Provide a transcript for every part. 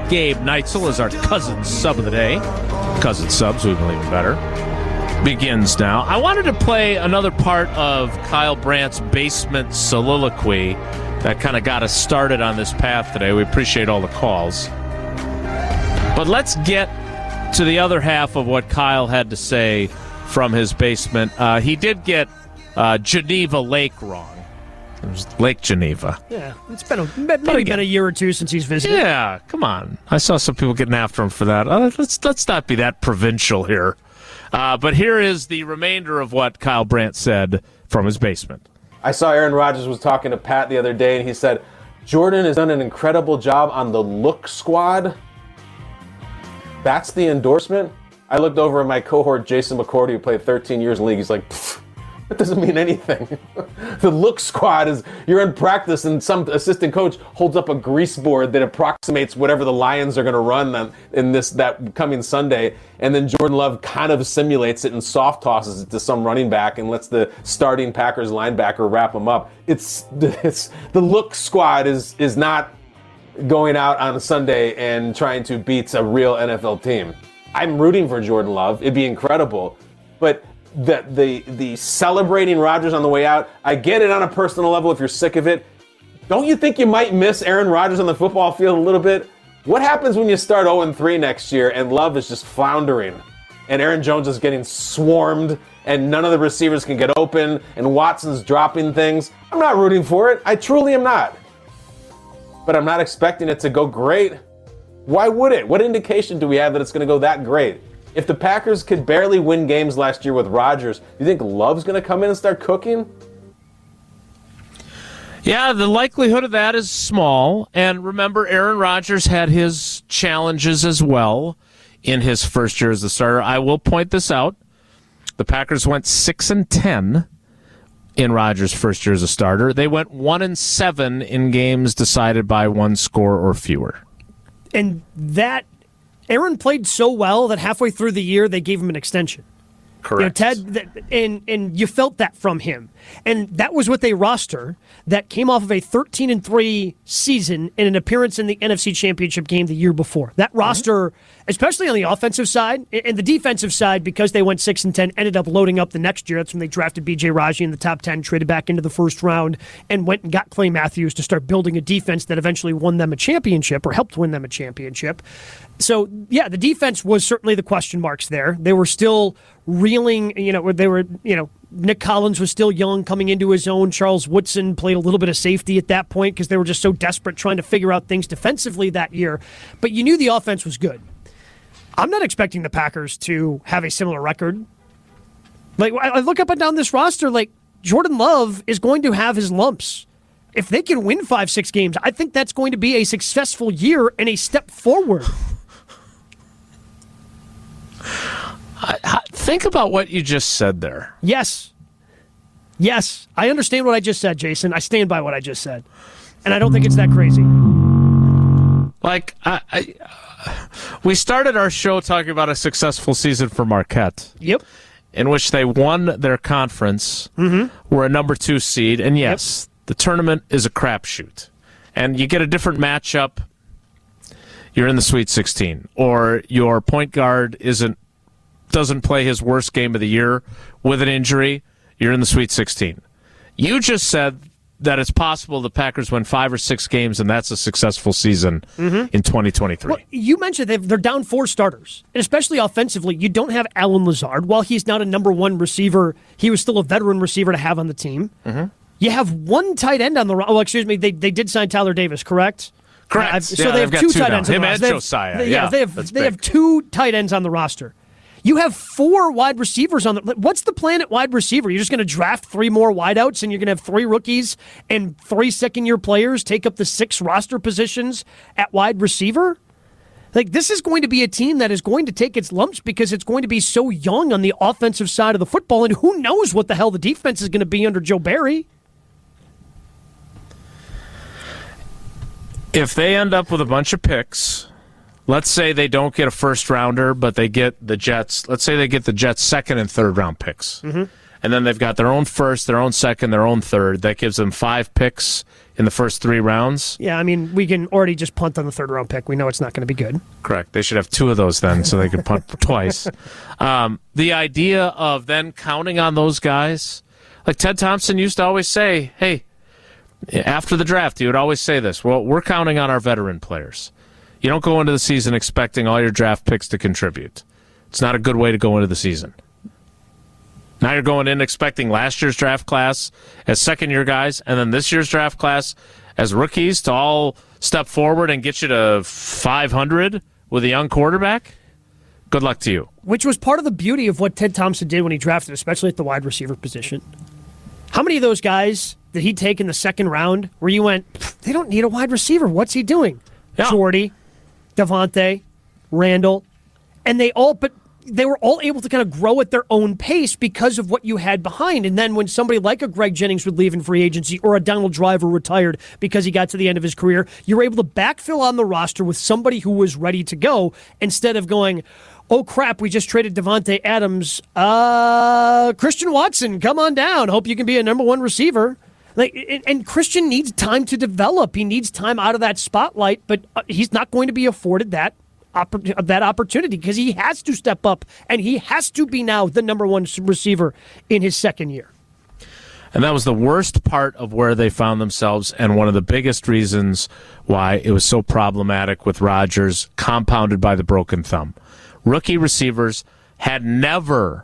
Gabe Neitzel is our cousin sub of the day. Cousin subs, we believe even better. Begins now. I wanted to play another part of Kyle Brandt's basement soliloquy that kind of got us started on this path today. We appreciate all the calls. But let's get to the other half of what Kyle had to say from his basement. He did get Geneva Lake wrong. It was Lake Geneva. Yeah, it's been a year or two since he's visited. Yeah, come on. I saw some people getting after him for that. Let's not be that provincial here. But here is the remainder of what Kyle Brandt said from his basement. I saw Aaron Rodgers was talking to Pat the other day, and he said, Jordan has done an incredible job on the look squad. That's the endorsement? I looked over at my cohort, Jason McCourty, who played 13 years in the league. He's like, that doesn't mean anything. The look squad is, you're in practice and some assistant coach holds up a grease board that approximates whatever the Lions are going to run in that coming Sunday, and then Jordan Love kind of simulates it and soft tosses it to some running back and lets the starting Packers linebacker wrap him up. It's the look squad is not going out on a Sunday and trying to beat a real NFL team. I'm rooting for Jordan Love. It'd be incredible, but the celebrating Rodgers on the way out, I get it on a personal level if you're sick of it. Don't you think you might miss Aaron Rodgers on the football field a little bit? What happens when you start 0-3 next year and Love is just floundering and Aaron Jones is getting swarmed and none of the receivers can get open and Watson's dropping things? I'm not rooting for it. I truly am not. But I'm not expecting it to go great. Why would it? What indication do we have that it's going to go that great? If the Packers could barely win games last year with Rodgers, do you think Love's going to come in and start cooking? Yeah, the likelihood of that is small. And remember, Aaron Rodgers had his challenges as well in his first year as the starter. I will point this out. The Packers went 6-10 in Rodgers' first year as a starter. They went 1-7 in games decided by one score or fewer. And that Aaron played so well that halfway through the year they gave him an extension. Correct. Ted, and you felt that from him. And that was with a roster that came off of a 13-3 season and an appearance in the NFC Championship game the year before. That roster, especially on the offensive side and the defensive side, because they went 6-10, ended up loading up the next year. That's when they drafted B.J. Raji in the top 10, traded back into the first round, and went and got Clay Matthews to start building a defense that eventually won them a championship or helped win them a championship. So, yeah, the defense was certainly the question marks there. They were still reeling, Nick Collins was still young coming into his own. Charles Woodson played a little bit of safety at that point because they were just so desperate trying to figure out things defensively that year. But you knew the offense was good. I'm not expecting the Packers to have a similar record. Like, I look up and down this roster, like, Jordan Love is going to have his lumps. If they can win 5-6 games, I think that's going to be a successful year and a step forward. Think about what you just said there. Yes. I understand what I just said, Jason. I stand by what I just said. And I don't think it's that crazy. Like, we started our show talking about a successful season for Marquette. Yep. In which they won their conference, were a number 2 seed, and yes, the tournament is a crapshoot. And you get a different matchup, you're in the Sweet 16. Or your point guard doesn't play his worst game of the year with an injury, you're in the Sweet 16. You just said that it's possible the Packers win 5 or 6 games, and that's a successful season in 2023. Well, you mentioned they're down 4 starters, and especially offensively, you don't have Allen Lazard. While he's not a number 1 receiver, he was still a veteran receiver to have on the team. You have 1 tight end on the roster. Oh, excuse me, they did sign Tyler Davis, correct? Correct. So they have 2 tight ends on the roster. Him and Josiah. They have 2 tight ends on the roster. You have 4 wide receivers on the. What's the plan at wide receiver? You're just going to draft 3 more wideouts, and you're going to have 3 rookies and 3 second-year players take up the 6 roster positions at wide receiver? Like, this is going to be a team that is going to take its lumps because it's going to be so young on the offensive side of the football, and who knows what the hell the defense is going to be under Joe Barry. If they end up with a bunch of picks, let's say they don't get a first rounder, but they get the Jets. Let's say they get the Jets' second and third round picks, and then they've got their own first, their own second, their own third. That gives them 5 picks in the first 3 rounds. Yeah, I mean, we can already just punt on the third-round pick. We know it's not going to be good. Correct. They should have 2 of those then, so they could punt twice. The idea of then counting on those guys, like Ted Thompson used to always say, hey, after the draft, he would always say this, well, we're counting on our veteran players. You don't go into the season expecting all your draft picks to contribute. It's not a good way to go into the season. Now you're going in expecting last year's draft class as second-year guys, and then this year's draft class as rookies to all step forward and get you to 500 with a young quarterback? Good luck to you. Which was part of the beauty of what Ted Thompson did when he drafted, especially at the wide receiver position. How many of those guys did he take in the second round where you went, they don't need a wide receiver. What's he doing? Yeah. Jordy, Devontae, Randall, and they were all able to kind of grow at their own pace because of what you had behind. And then when somebody like a Greg Jennings would leave in free agency or a Donald Driver retired because he got to the end of his career, you were able to backfill on the roster with somebody who was ready to go instead of going, oh, crap, we just traded Devontae Adams. Christian Watson, come on down. Hope you can be a number 1 receiver. And Christian needs time to develop. He needs time out of that spotlight, but he's not going to be afforded that opportunity because he has to step up, and he has to be now the number 1 receiver in his second year. And that was the worst part of where they found themselves, and one of the biggest reasons why it was so problematic with Rodgers, compounded by the broken thumb. Rookie receivers had never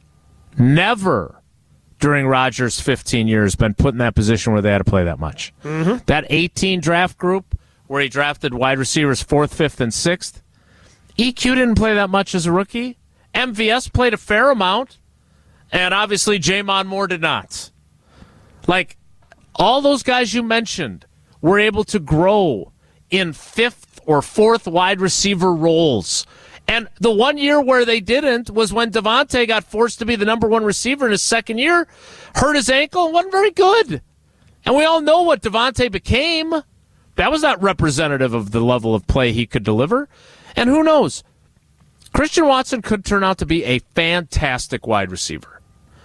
during Rodgers' 15 years been put in that position where they had to play that much. Mm-hmm. That 18 draft group where he drafted wide receivers 4th, 5th, and 6th, EQ didn't play that much as a rookie. MVS played a fair amount, and obviously Jamon Moore did not. Like, all those guys you mentioned were able to grow in 5th or 4th wide receiver roles. And the 1 year where they didn't was when Devontae got forced to be the number 1 receiver in his second year, hurt his ankle, and wasn't very good. And we all know what Devontae became. That was not representative of the level of play he could deliver. And who knows? Christian Watson could turn out to be a fantastic wide receiver.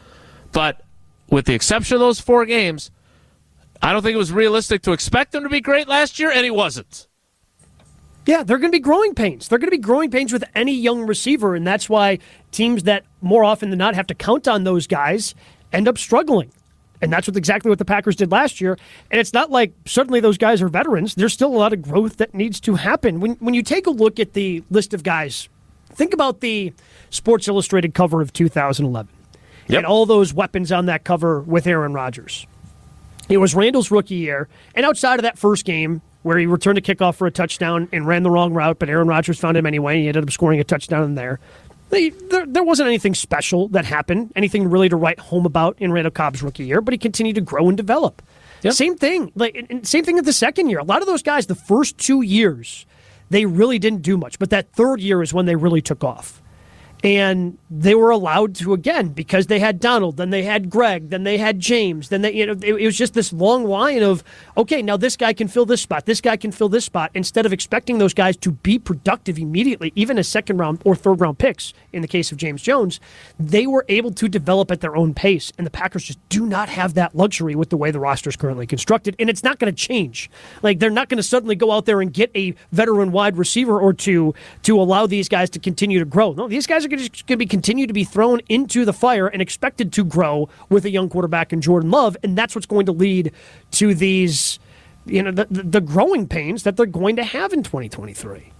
But with the exception of those 4 games, I don't think it was realistic to expect him to be great last year, and he wasn't. Yeah, they're going to be growing pains. They're going to be growing pains with any young receiver, and that's why teams that more often than not have to count on those guys end up struggling. And that's exactly what the Packers did last year. And it's not like suddenly those guys are veterans. There's still a lot of growth that needs to happen. When you take a look at the list of guys, think about the Sports Illustrated cover of 2011 and all those weapons on that cover with Aaron Rodgers. It was Randall's rookie year, and outside of that first game where he returned a kickoff for a touchdown and ran the wrong route, but Aaron Rodgers found him anyway, and he ended up scoring a touchdown in there. There wasn't anything special that happened, anything really to write home about in Randall Cobb's rookie year, but he continued to grow and develop. Yep. Same thing at the second year. A lot of those guys, the first 2 years, they really didn't do much, but that third year is when they really took off. And they were allowed to, again, because they had Donald, then they had Greg, then they had James, then it was just this long line of, okay, now this guy can fill this spot, this guy can fill this spot, instead of expecting those guys to be productive immediately, even as second round or third round picks, in the case of James Jones, they were able to develop at their own pace, and the Packers just do not have that luxury with the way the roster is currently constructed, and it's not going to change. Like, they're not going to suddenly go out there and get a veteran wide receiver or two to allow these guys to continue to grow. No, these guys are going to continue to be thrown into the fire and expected to grow with a young quarterback in Jordan Love, and that's what's going to lead to these, the growing pains that they're going to have in 2023.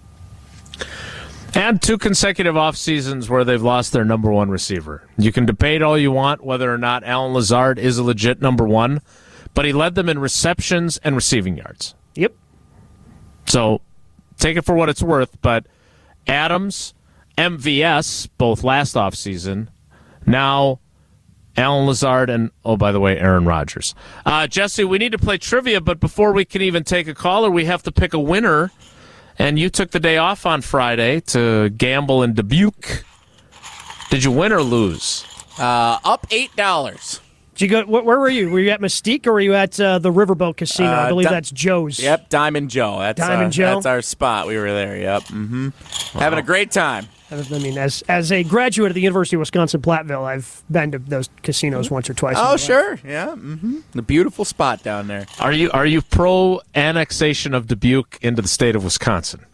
And 2 consecutive off seasons where they've lost their number 1 receiver. You can debate all you want whether or not Allen Lazard is a legit number 1, but he led them in receptions and receiving yards. Yep. So take it for what it's worth, but Adams, MVS, both last offseason, now Allen Lazard, and, oh, by the way, Aaron Rodgers. Jesse, we need to play trivia, but before we can even take a caller, we have to pick a winner. And you took the day off on Friday to gamble in Dubuque. Did you win or lose? Up $8. Did you go? Where were you? Were you at Mystique or were you at the Riverboat Casino? I believe that's Joe's. Yep, Diamond Joe. That's Diamond Joe. That's our spot. We were there. Yep. Mm-hmm. Wow. Having a great time. I mean, as a graduate of the University of Wisconsin-Platteville, I've been to those casinos once or twice. Oh, sure. Yeah. The beautiful spot down there. Are you pro annexation of Dubuque into the state of Wisconsin?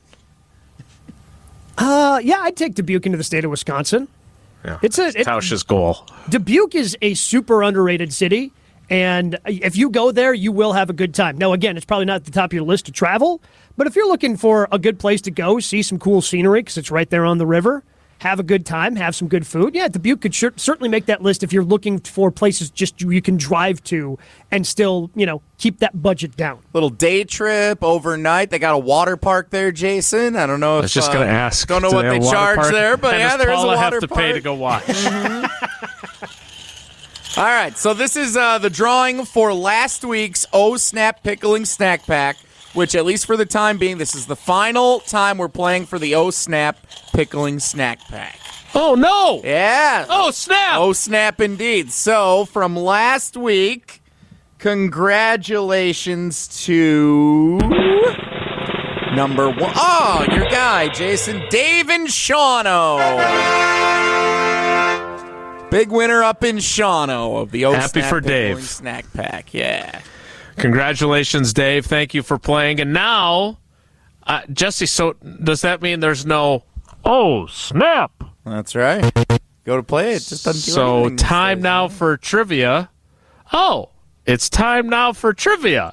Yeah, I'd take Dubuque into the state of Wisconsin. Yeah, It's Tausch's goal. Dubuque is a super underrated city, and if you go there, you will have a good time. Now, again, it's probably not at the top of your list to travel, but if you're looking for a good place to go, see some cool scenery because it's right there on the river, have a good time, have some good food, yeah, Dubuque could certainly make that list if you're looking for places just you can drive to and still, keep that budget down. Little day trip overnight. They got a water park there, Jason. I don't know if I was just going to ask. Don't know what they charge there, but and yeah, does there's Paula a water have to park. pay to go watch. All right, so this is the drawing for last week's Oh Snap Pickling Snack Pack, which, at least for the time being, this is the final time we're playing for the Oh Snap Pickling Snack Pack. Oh, no! Yeah. Oh, snap! Oh, snap indeed. So, from last week, congratulations to number one. Oh, your guy, Jason, Dave in Shawano. Big winner up in Shawano of the Oh Happy Snap for Pickling Dave. Snack Pack. Yeah. Congratulations, Dave. Thank you for playing. And now, Jesse, so does that mean there's no, oh, snap? That's right. Go to play it. Just doesn't do So anything these time days. now for trivia. Oh, it's time now for trivia.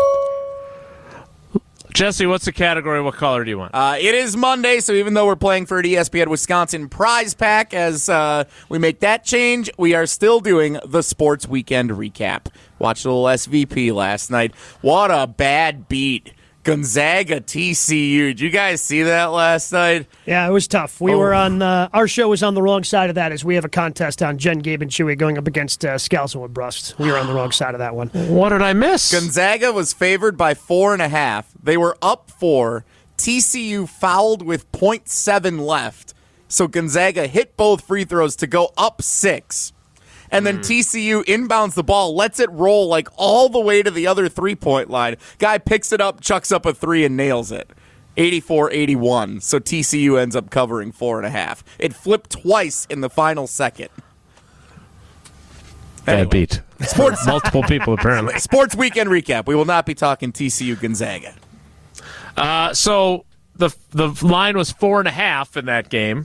Jesse, what's the category? What color do you want? It is Monday, so even though we're playing for an ESPN Wisconsin prize pack, as we make that change, we are still doing the Sports Weekend Recap. Watched a little SVP last night. What a bad beat. Gonzaga TCU. Did you guys see that last night? Yeah, it was tough. We were on our show was on the wrong side of that as we have a contest on Jen, Gabe, and Chewy going up against Scalzo and Brust. We were on the wrong side of that one. What did I miss? Gonzaga was favored by 4.5. They were up 4. TCU fouled with 0.7 left. So Gonzaga hit both free throws to go up 6. And then TCU inbounds the ball, lets it roll like all the way to the other three-point line. Guy picks it up, chucks up a 3, and nails it. 84-81. So TCU ends up covering 4.5. It flipped twice in the final second. Bad beat. Sports Multiple people, apparently. Sports Weekend Recap. We will not be talking TCU Gonzaga. So the line was 4.5 in that game.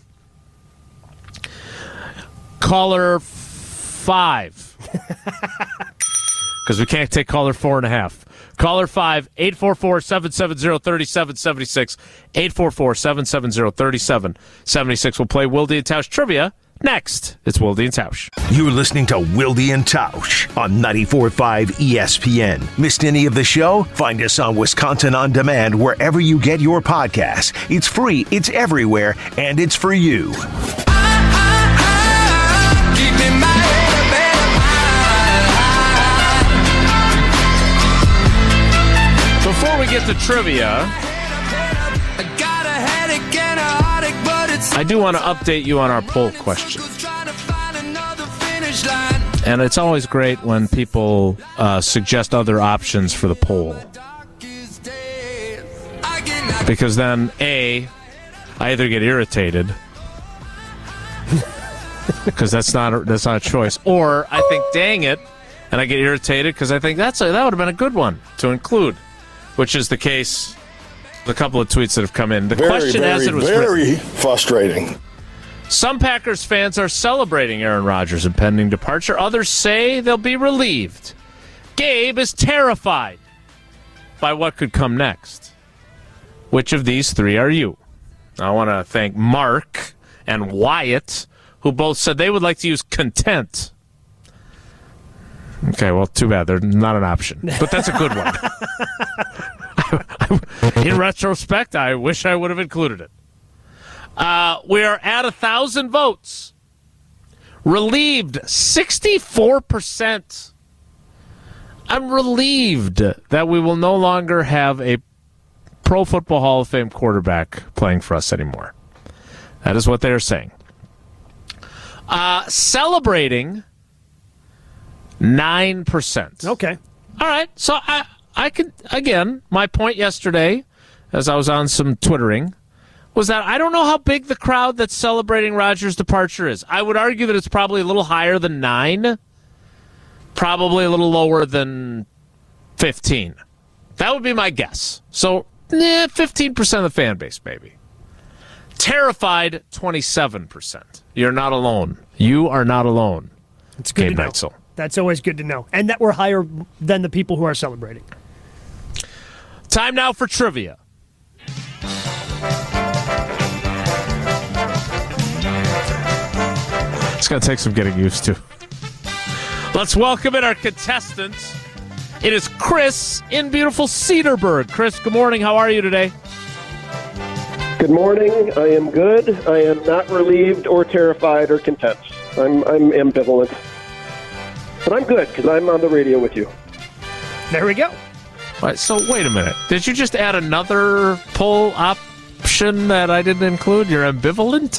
Caller 5. Because we can't take caller 4.5. Caller 5, 844-770-3776. 844-770-3776. We'll play Wilde and Tausch Trivia next. It's Wilde and Tausch. You're listening to Wilde and Tausch on 94.5 ESPN. Missed any of the show? Find us on Wisconsin On Demand wherever you get your podcasts. It's free, it's everywhere, and it's for you. Before we get to trivia, I do want to update you on our poll question. And it's always great when people suggest other options for the poll. Because then, A, I either get irritated because that's not a choice, or I think, dang it, and I get irritated because I think that would have been a good one to include, which is the case with a couple of tweets that have come in. The question as it was very frustrating. Some Packers fans are celebrating Aaron Rodgers' impending departure. Others say they'll be relieved. Gabe is terrified by what could come next. Which of these three are you? I want to thank Mark and Wyatt, who both said they would like to use content. Okay, well, too bad. They're not an option. But that's a good one. In retrospect, I wish I would have included it. We are at 1,000 votes. Relieved, 64%. I'm relieved that we will no longer have a Pro Football Hall of Fame quarterback playing for us anymore. That is what they are saying. Celebrating, 9%. Okay. All right. So I could, again, my point yesterday, as I was on some Twittering, was that I don't know how big the crowd that's celebrating Rodgers' departure is. I would argue that it's probably a little higher than 9, probably a little lower than 15. That would be my guess. So, 15% of the fan base, maybe. Terrified, 27%. You're not alone. You are not alone. It's good Gabe to know. Neitzel. That's always good to know. And that we're higher than the people who are celebrating. Time now for trivia. It's going to take some getting used to. Let's welcome in our contestants. It is Chris in beautiful Cedarburg. Chris, good morning. How are you today? Good morning. I am good. I am not relieved or terrified or content. I'm ambivalent. But I'm good because I'm on the radio with you. There we go. All right, so wait a minute. Did you just add another poll option that I didn't include? You're ambivalent?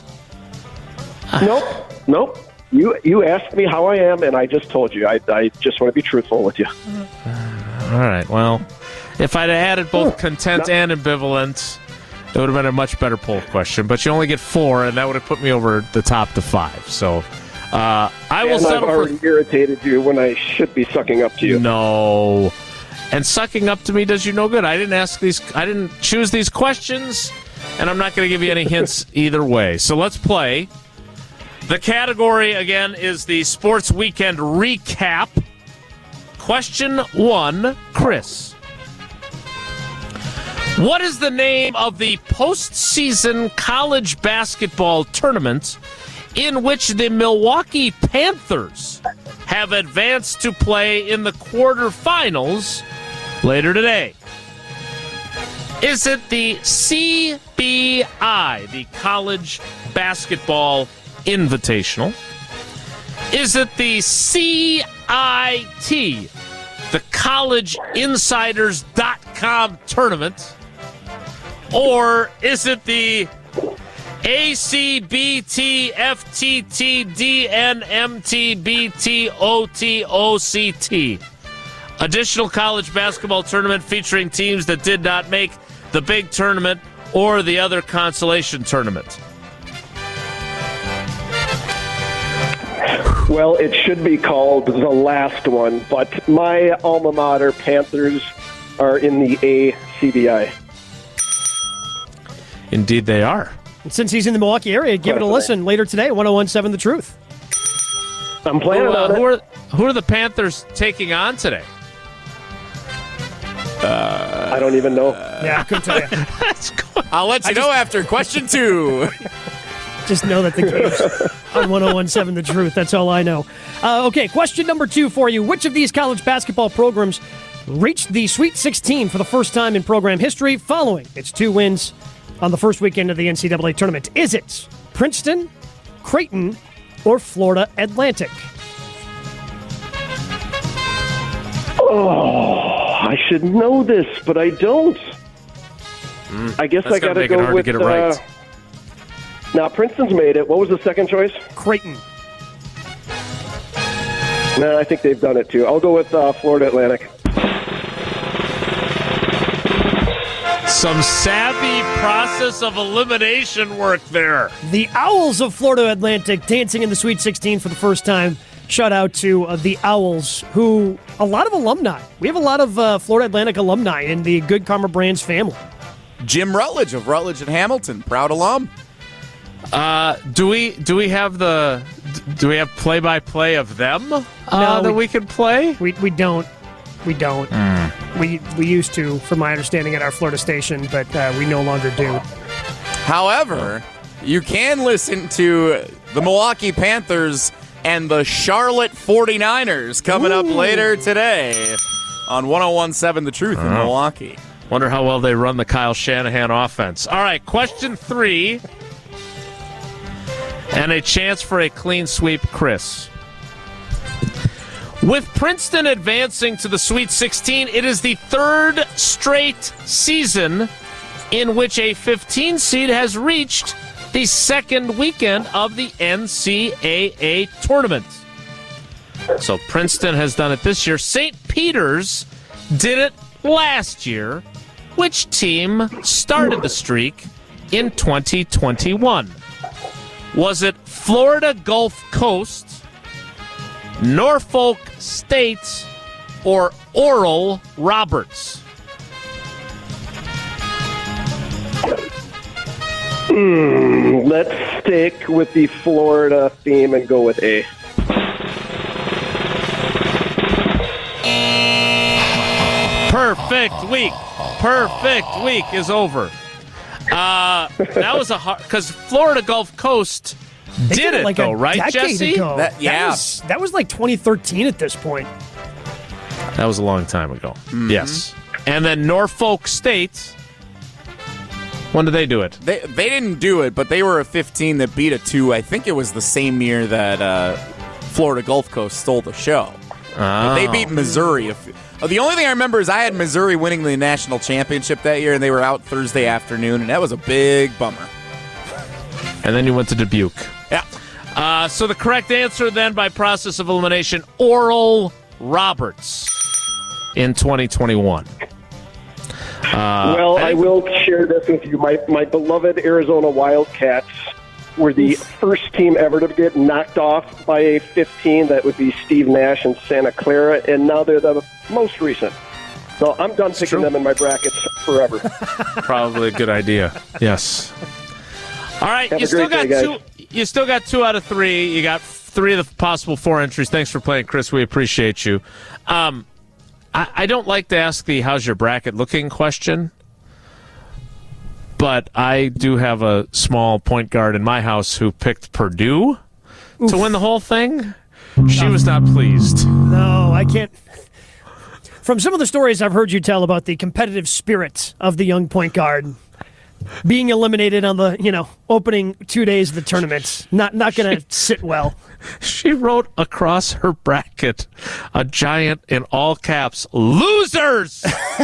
Nope. You asked me how I am, and I just told you. I just want to be truthful with you. All right, well, if I'd added both content and ambivalent, it would have been a much better poll question. But you only get 4, and that would have put me over the top to 5. So I will settle I've already irritated you when I should be sucking up to you. No. And sucking up to me does you no good. I didn't choose these questions, and I'm not going to give you any hints either way. So let's play. The category, again, is the Sports Weekend Recap. Question 1, Chris. What is the name of the postseason college basketball tournament in which the Milwaukee Panthers have advanced to play in the quarterfinals later today? Is it the CBI, the College Basketball Invitational? Is it the CIT, the CollegeInsiders.com tournament? Or is it the ACBTFTTDNMTBTOTOCT, additional college basketball tournament featuring teams that did not make the big tournament or the other consolation tournament? Well, it should be called the last one, but my alma mater, Panthers, are in the ACBI. Indeed they are. And since he's in the Milwaukee area, give it a listen later today, 101.7 The Truth. I'm planning on it. Who are the Panthers taking on today? I don't even know. Yeah, I couldn't tell you. I'll let you know after question 2. Just know that the game's on 101.7 The Truth. That's all I know. Okay, question number 2 for you. Which of these college basketball programs reached the Sweet 16 for the first time in program history following its 2 wins on the first weekend of the NCAA tournament? Is it Princeton, Creighton, or Florida Atlantic? Oh, I should know this, but I don't. I guess I got to go with... to get it right. Now, Princeton's made it. What was the second choice? Creighton. No, I think they've done it too. I'll go with Florida Atlantic. Some savvy process of elimination work there. The Owls of Florida Atlantic dancing in the Sweet 16 for the first time. Shout out to the Owls, who, a lot of alumni. We have a lot of Florida Atlantic alumni in the Good Karma Brands family. Jim Rutledge of Rutledge and Hamilton, proud alum. Do we have play-by-play of them that we can play? We don't. We don't. We used to, from my understanding, at our Florida station, but we no longer do. However, you can listen to the Milwaukee Panthers and the Charlotte 49ers coming up later today on 101.7 The Truth in Milwaukee. Wonder how well they run the Kyle Shanahan offense. All right, question 3. And a chance for a clean sweep, Chris. With Princeton advancing to the Sweet 16, it is the 3rd straight season in which a 15 seed has reached the second weekend of the NCAA tournament. So Princeton has done it this year. St. Peter's did it last year. Which team started the streak in 2021? Was it Florida Gulf Coast, Norfolk State, or Oral Roberts? Let's stick with the Florida theme and go with A. Perfect week. Perfect week is over. That was a hard, because Florida Gulf Coast did it like though, a right, decade Jesse? ago. Yeah. That was like 2013 at this point. That was a long time ago. Yes. And then Norfolk State. When did they do it? They didn't do it, but they were a 15 that beat a 2. I think it was the same year that Florida Gulf Coast stole the show. But they beat Missouri. The only thing I remember is I had Missouri winning the national championship that year, and they were out Thursday afternoon, and that was a big bummer. And then you went to Dubuque. Yeah. So the correct answer then by process of elimination, Oral Roberts in 2021. I will share this with you. My beloved Arizona Wildcats were the first team ever to get knocked off by a 15. That would be Steve Nash and Santa Clara, and now they're the most recent. So I'm done picking them in my brackets forever. Probably a good idea. Yes. All right, Have you a still great got day, two. You still got 2 out of 3. You got 3 of the possible 4 entries. Thanks for playing, Chris. We appreciate you. I don't like to ask the "how's your bracket looking" question, but I do have a small point guard in my house who picked Purdue to win the whole thing. She was not pleased. No, I can't. From some of the stories I've heard you tell about the competitive spirit of the young point guard being eliminated on the opening 2 days of the tournament, not going to sit well. She wrote across her bracket a giant, in all caps, "Losers!"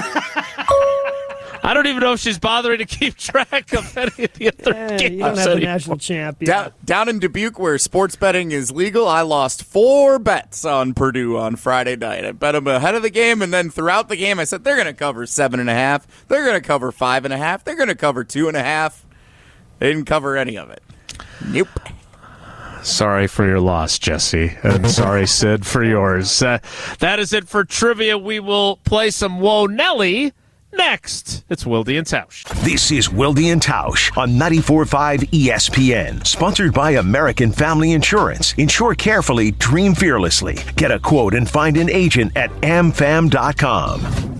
I don't even know if she's bothering to keep track of any of the other games. You don't have the national champ. Yeah. Down in Dubuque, where sports betting is legal, I lost 4 bets on Purdue on Friday night. I bet them ahead of the game, and then throughout the game, I said they're going to cover 7.5. They're going to cover 5.5. They're going to cover 2.5. They didn't cover any of it. Nope. Sorry for your loss, Jesse. And sorry, Sid, for yours. That is it for trivia. We will play some Whoa Nelly next. It's Wilde and Tausch. This is Wilde and Tausch on 94.5 ESPN. Sponsored by American Family Insurance. Insure carefully, dream fearlessly. Get a quote and find an agent at amfam.com.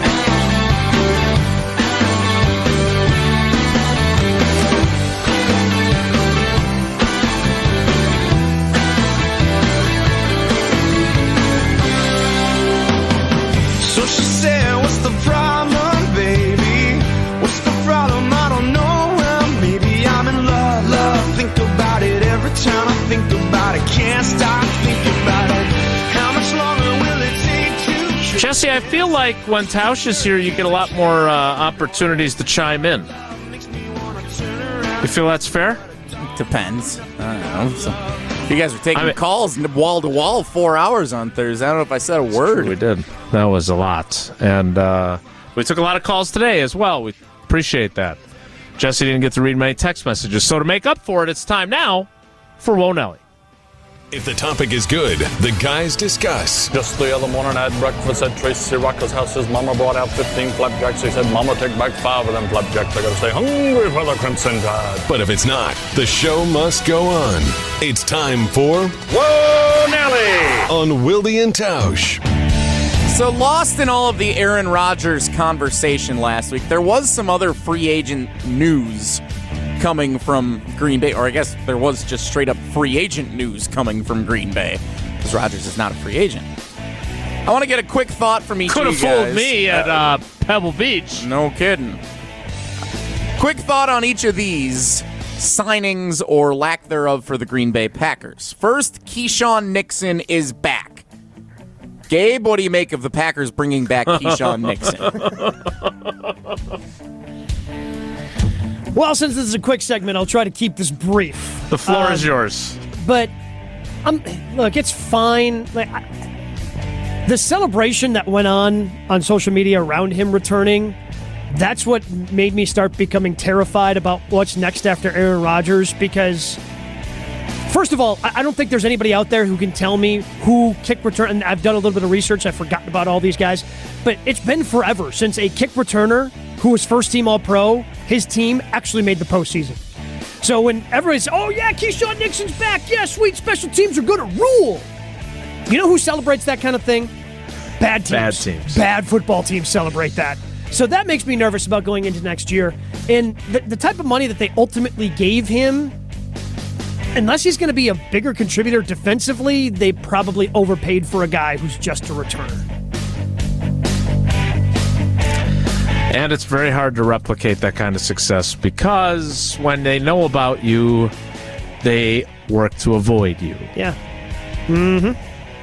So she said, what's the problem, baby? What's the problem? I don't know. Well, maybe I'm in love. Think about it every time I think about it. Can't stop thinking about it. How much longer will it take to... Jesse, I feel like when Tausch is here, you get a lot more opportunities to chime in. You feel that's fair? Depends. I don't know. So, you guys were taking calls wall to wall 4 hours on Thursday. I don't know if I said a word. We did. That was a lot. And we took a lot of calls today as well. We appreciate that. Jesse didn't get to read many text messages. So to make up for it, it's time now for Whoa Nelly. If the topic is good, the guys discuss. Just the other morning I had breakfast at Tracy Rocker's house. His mama brought out 15 flapjacks. He said, Mama, take back 5 of them flapjacks. I gotta stay hungry for the Crimson Tide. But if it's not, the show must go on. It's time for Whoa, Nelly! On Wilde and Tausch. So lost in all of the Aaron Rodgers conversation last week, there was some other free agent news coming from Green Bay, or I guess there was just straight up free agent news coming from Green Bay, because Rodgers is not a free agent. I want to get a quick thought from each of you guys. Could have fooled me at Pebble Beach. No kidding. Quick thought on each of these signings or lack thereof for the Green Bay Packers. First, Keyshawn Nixon is back. Gabe, what do you make of the Packers bringing back Keyshawn Nixon? Well, since this is a quick segment, I'll try to keep this brief. The floor is yours. But, look, it's fine. The celebration that went on social media around him returning That's what made me start becoming terrified about what's next after Aaron Rodgers, because first of all, I don't think there's anybody out there who can tell me who kick return. And I've done a little bit of research. I've forgotten about all these guys. But it's been forever since a kick returner who was first-team All-Pro, his team actually made the postseason. So when everybody's, oh, yeah, Keyshawn Nixon's back. Yeah, sweet, special teams are going to rule. You know who celebrates that kind of thing? Bad teams. Bad teams. Bad football teams celebrate that. So that makes me nervous about going into next year. And the type of money that they ultimately gave him, unless he's going to be a bigger contributor defensively, they probably overpaid for a guy who's just a returner. And it's very hard to replicate that kind of success because when they know about you, they work to avoid you. Yeah. Mm-hmm.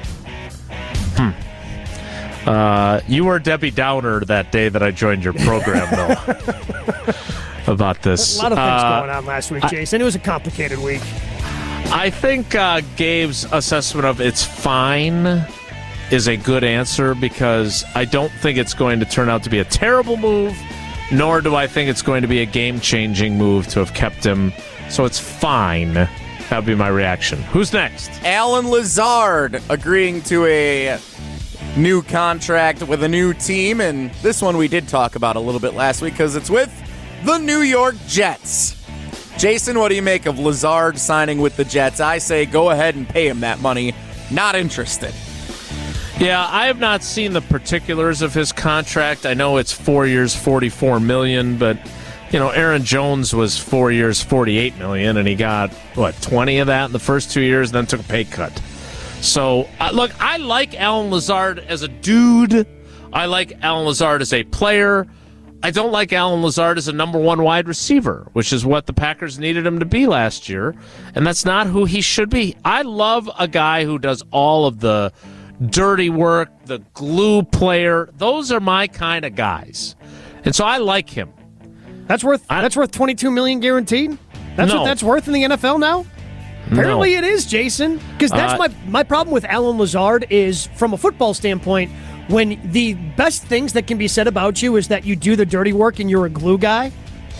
You were Debbie Downer that day that I joined your program, though, about this. A lot of things going on last week, Jason. It was a complicated week. I think Gabe's assessment of it's fine is a good answer because I don't think it's going to turn out to be a terrible move, nor do I think it's going to be a game-changing move to have kept him. So it's fine. That would be my reaction. Who's next? Alan Lazard agreeing to a new contract with a new team, and this one we did talk about a little bit last week because it's with the New York Jets. Jason, what do you make of Lazard signing with the Jets? I say go ahead and pay him that money. Not interested. Yeah, I have not seen the particulars of his contract. I know it's 4 years, $44 million, but you know, Aaron Jones was 4 years, $48 million, and he got, 20 of that in the first 2 years, then took a pay cut. So, look, I like Alan Lazard as a dude. I like Alan Lazard as a player. I don't like Alan Lazard as a number one wide receiver, which is what the Packers needed him to be last year, and that's not who he should be. I love a guy who does all of the dirty work, the glue player. Those are my kind of guys. And so I like him. That's worth $22 million guaranteed? That's No. what that's worth in the NFL now? Apparently No. it is, Jason. Because that's my problem with Alan Lazard is, from a football standpoint, when the best things that can be said about you is that you do the dirty work and you're a glue guy,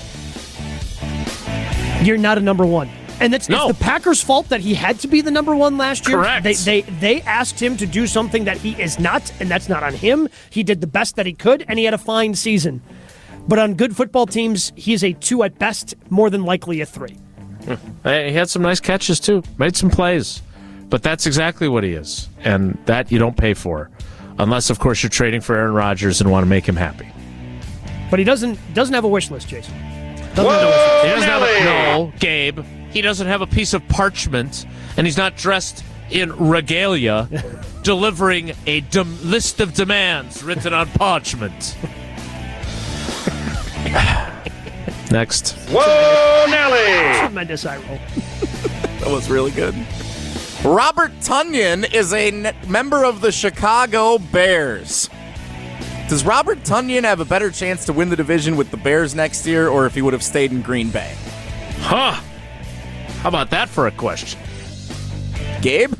you're not a number one. And it's the Packers' fault that he had to be the number one last year. Correct. They asked him to do something that he is not, and that's not on him. He did the best that he could, and he had a fine season. But on good football teams, he's a 2 at best, more than likely a 3. He had some nice catches, too. Made some plays. But that's exactly what he is. And that you don't pay for. Unless, of course, you're trading for Aaron Rodgers and want to make him happy. But he doesn't have a wish list, Jason. No, Gabe. He doesn't have a piece of parchment, and he's not dressed in regalia, delivering a list of demands written on parchment. Next. Whoa, Nelly! Tremendous eye roll. That was really good. Robert Tonyan is a member of the Chicago Bears. Does Robert Tonyan have a better chance to win the division with the Bears next year, or if he would have stayed in Green Bay? Huh. How about that for a question? Gabe?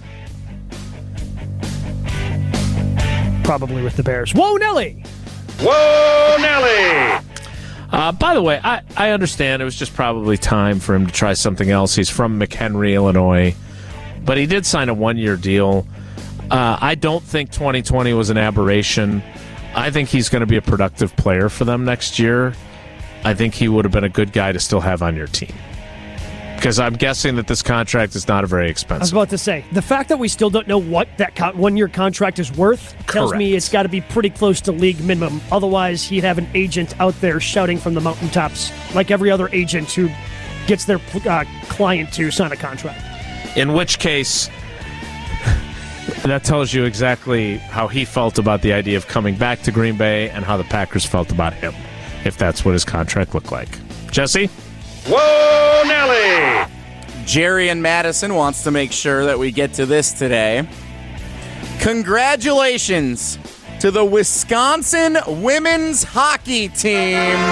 Probably with the Bears. Whoa, Nelly! Whoa, Nelly! By the way, I understand it was just probably time for him to try something else. He's from McHenry, Illinois, but he did sign a one-year deal. I don't think 2020 was an aberration. I think he's going to be a productive player for them next year. I think he would have been a good guy to still have on your team. Because I'm guessing that this contract is not very expensive. I was about to say, the fact that we still don't know what that one-year contract is worth tells me it's got to be pretty close to league minimum. Otherwise, he'd have an agent out there shouting from the mountaintops, like every other agent who gets their client to sign a contract. In which case, that tells you exactly how he felt about the idea of coming back to Green Bay and how the Packers felt about him, if that's what his contract looked like. Jesse? Whoa, Nelly! Jerry and Madison wants to make sure that we get to this today. Congratulations to the Wisconsin women's hockey team,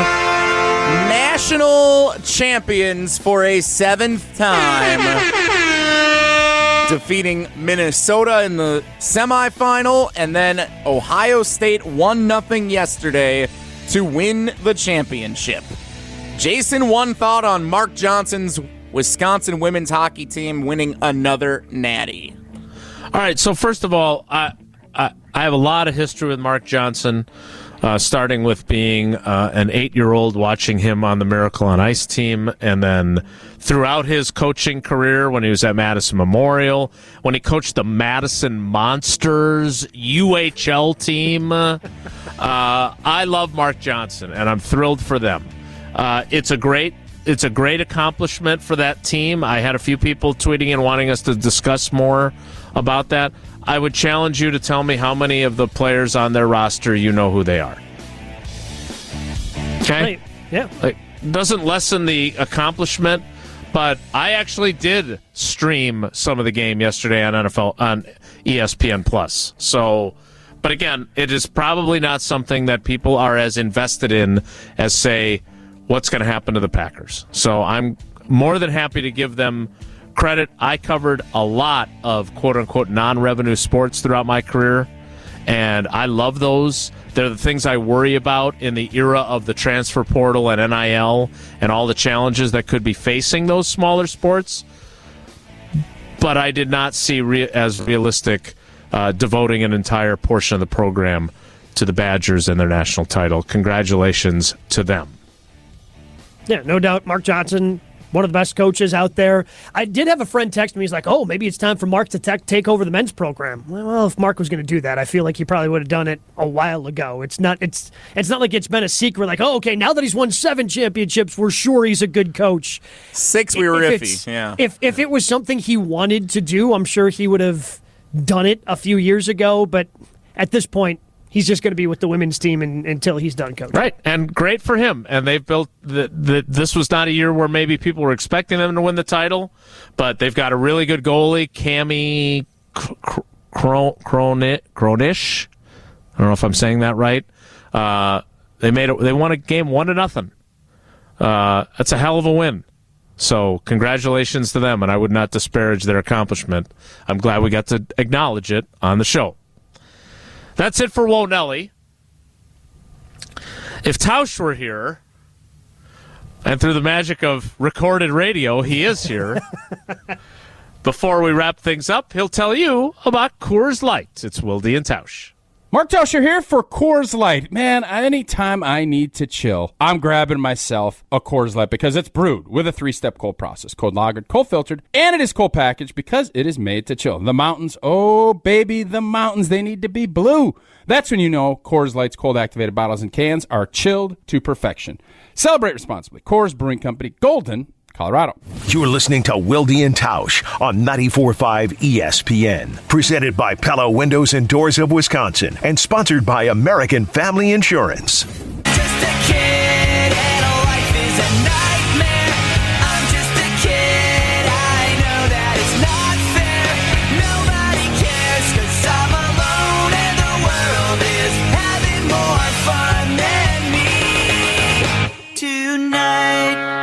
national champions for a 7th time, defeating Minnesota in the semifinal, and then Ohio State 1-0 yesterday to win the championship. Jason, one thought on Mark Johnson's Wisconsin women's hockey team winning another natty. All right, so first of all, I have a lot of history with Mark Johnson, starting with being an 8-year-old watching him on the Miracle on Ice team, and then throughout his coaching career when he was at Madison Memorial, when he coached the Madison Monsters UHL team. I love Mark Johnson, and I'm thrilled for them. It's a great accomplishment for that team. I had a few people tweeting and wanting us to discuss more about that. I would challenge you to tell me how many of the players on their roster you know who they are. Okay? Right. Yeah. Doesn't lessen the accomplishment, but I actually did stream some of the game yesterday on ESPN Plus. So, but again, it is probably not something that people are as invested in as, say, what's going to happen to the Packers. So I'm more than happy to give them credit. I covered a lot of quote-unquote non-revenue sports throughout my career, and I love those. They're the things I worry about in the era of the transfer portal and NIL and all the challenges that could be facing those smaller sports. But I did not see as realistic devoting an entire portion of the program to the Badgers and their national title. Congratulations to them. Yeah, no doubt. Mark Johnson, one of the best coaches out there. I did have a friend text me. He's like, oh, maybe it's time for Mark to take over the men's program. Well, if Mark was going to do that, I feel like he probably would have done it a while ago. It's not like it's been a secret. Like, oh, okay, now that he's won 7 championships, we're sure he's a good coach. 6, we were iffy. Yeah. If it was something he wanted to do, I'm sure he would have done it a few years ago. But at this point, he's just going to be with the women's team until he's done coaching. Right, and great for him. And they've built this was not a year where maybe people were expecting them to win the title, but they've got a really good goalie, Cami Kronish. I don't know if I'm saying that right. They won a game 1-0. That's a hell of a win. So congratulations to them, and I would not disparage their accomplishment. I'm glad we got to acknowledge it on the show. That's it for Whoa Nelly. If Tausch were here, and through the magic of recorded radio, he is here, before we wrap things up, he'll tell you about Coors Light. It's Wilde and Tausch. Mark Tauscher here for Coors Light. Man, anytime I need to chill, I'm grabbing myself a Coors Light because it's brewed with a 3-step cold process. Cold lagered, cold filtered, and it is cold packaged because it is made to chill. The mountains, oh baby, the mountains, they need to be blue. That's when you know Coors Light's cold activated bottles and cans are chilled to perfection. Celebrate responsibly. Coors Brewing Company, Golden, Colorado. You're listening to Wilde and Tausch on 94.5 ESPN. Presented by Pella Windows and Doors of Wisconsin and sponsored by American Family Insurance. Just a kid and life is a nightmare. I'm just a kid, I know that it's not fair. Nobody cares 'cause I'm alone and the world is having more fun than me tonight.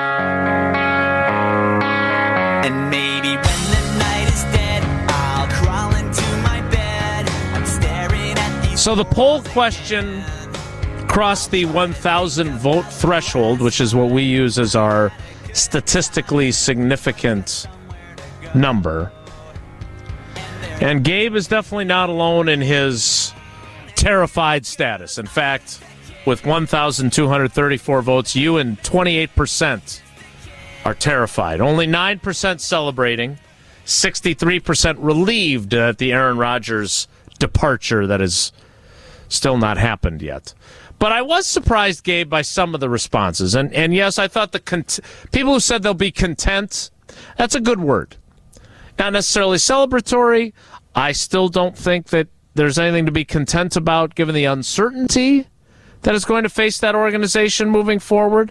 And maybe when the night is dead, I'll crawl into my bed. I'm staring at these. So the poll question crossed the 1,000 vote threshold, which is what we use as our statistically significant number. And Gabe is definitely not alone in his terrified status. In fact, with 1,234 votes, you and 28% are terrified. Only 9% celebrating, 63% relieved at the Aaron Rodgers departure that has still not happened yet. But I was surprised, Gabe, by some of the responses. And yes, I thought people who said they'll be content, that's a good word. Not necessarily celebratory. I still don't think that there's anything to be content about given the uncertainty that is going to face that organization moving forward.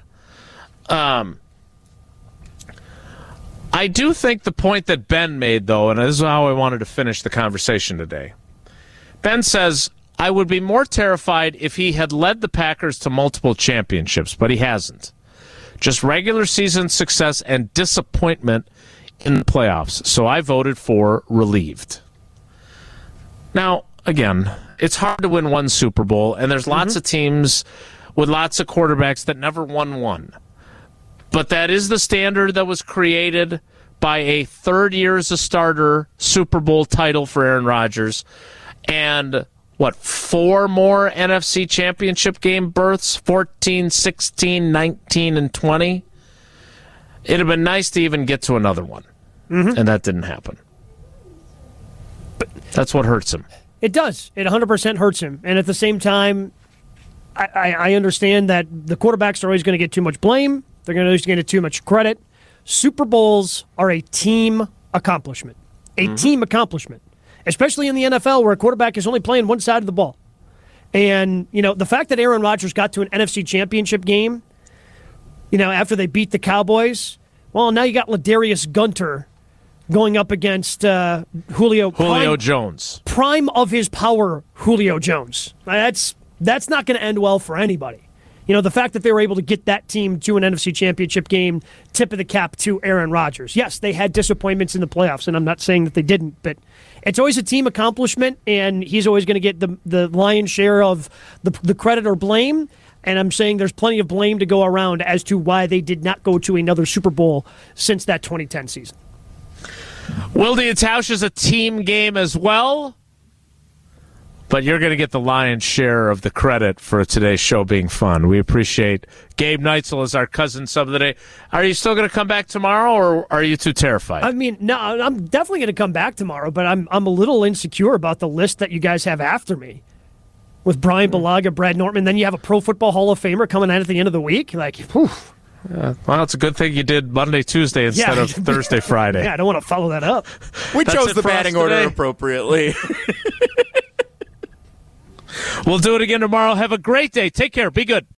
I do think the point that Ben made, though, and this is how I wanted to finish the conversation today. Ben says, I would be more terrified if he had led the Packers to multiple championships, but he hasn't. Just regular season success and disappointment in the playoffs. So I voted for relieved. Now, again, it's hard to win one Super Bowl, and there's lots of teams with lots of quarterbacks that never won one. But that is the standard that was created by a third year as a starter Super Bowl title for Aaron Rodgers. And, 4 more NFC Championship game berths? 14, 16, 19, and 20? It'd have been nice to even get to another one. Mm-hmm. And that didn't happen. But that's what hurts him. It does. It 100% hurts him. And at the same time, I understand that the quarterbacks are always going to get too much blame. They're going to get too much credit. Super Bowls are a team accomplishment. Team accomplishment. Especially in the NFL where a quarterback is only playing one side of the ball. And, the fact that Aaron Rodgers got to an NFC Championship game, after they beat the Cowboys, well, now you got Ladarius Gunter going up against Julio Jones. Prime of his power, Julio Jones. That's not going to end well for anybody. The fact that they were able to get that team to an NFC Championship game, tip of the cap to Aaron Rodgers. Yes, they had disappointments in the playoffs, and I'm not saying that they didn't, but it's always a team accomplishment, and he's always going to get the lion's share of the credit or blame, and I'm saying there's plenty of blame to go around as to why they did not go to another Super Bowl since that 2010 season. Wilde and Tausch is a team game as well. But you're going to get the lion's share of the credit for today's show being fun. We appreciate Gabe Neitzel as our cousin sub of the day. Are you still going to come back tomorrow, or are you too terrified? I mean, no, I'm definitely going to come back tomorrow, but I'm a little insecure about the list that you guys have after me. With Brian Balaga, Brad Nortman, then you have a Pro Football Hall of Famer coming in at the end of the week. Like, whew. Well, it's a good thing you did Monday, Tuesday instead of Thursday, Friday. Yeah, I don't want to follow that up. We chose the batting order appropriately. We'll do it again tomorrow. Have a great day. Take care. Be good.